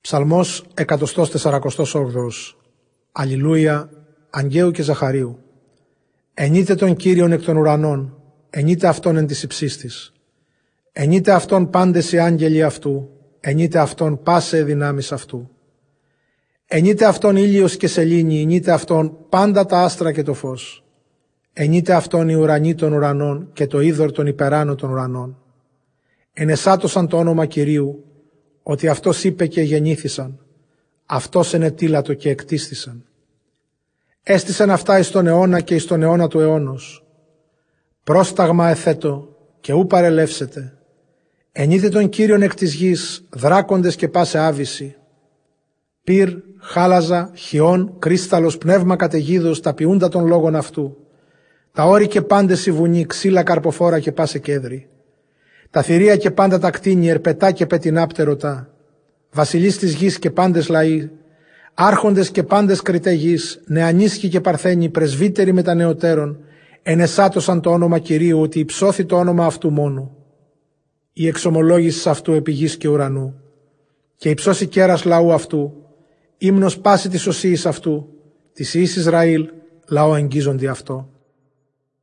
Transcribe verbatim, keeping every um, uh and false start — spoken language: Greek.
Ψαλμός εκατοστός τεσσαρακοστός όγδοος. Αλληλούια, Αγγαίου και Ζαχαρίου. Ενείτε τον Κύριον εκ των ουρανών, ενείτε Αυτόν εν της υψίστης. Ενείτε Αυτόν πάντες οι άγγελοι Αυτού, ενείτε Αυτόν πάσε δυνάμεις Αυτού. Ενείτε Αυτόν ήλιος και σελήνη, ενείτε Αυτόν πάντα τα άστρα και το φως. Ενείτε Αυτόν οι ουρανοί των ουρανών και το είδωρ των υπεράνω των ουρανών. Ενεσάτωσαν το όνομα Κυρίου, ότι Αυτός είπε και γεννήθησαν, Αυτός ενετήλατο και εκτίστησαν. Έστησαν αυτά εις τον αιώνα και εις τον αιώνα του αιώνος. Πρόσταγμα εθέτω και ου παρελεύσετε. Ενείτε τον Κύριον εκ της γης, δράκοντες και πάσε άβυση. Πυρ, χάλαζα, χιόν, κρίσταλος, πνεύμα καταιγίδος, τα ποιούντα των λόγων αυτού. Τα όρη και πάντες η βουνή, ξύλα καρποφόρα και πάσε κέδρη. Τα θηρία και πάντα τα κτίνη, ερπετά και πετεινά πτερωτά. Βασιλείς της γης και πάντες λαοί, άρχοντες και πάντες κριτέ γης, νεανίσχοι και παρθένοι, πρεσβύτεροι με τα νεωτέρων, ενεσάτωσαν το όνομα Κυρίου, ότι υψώθη το όνομα αυτού μόνο. Η εξομολόγηση αυτού επί γης και ουρανού, και υψώσει κέρας λαού αυτού, ύμνος πάση της οσίης αυτού, της Ιης Ισραήλ, λαό εγγίζοντι αυτό.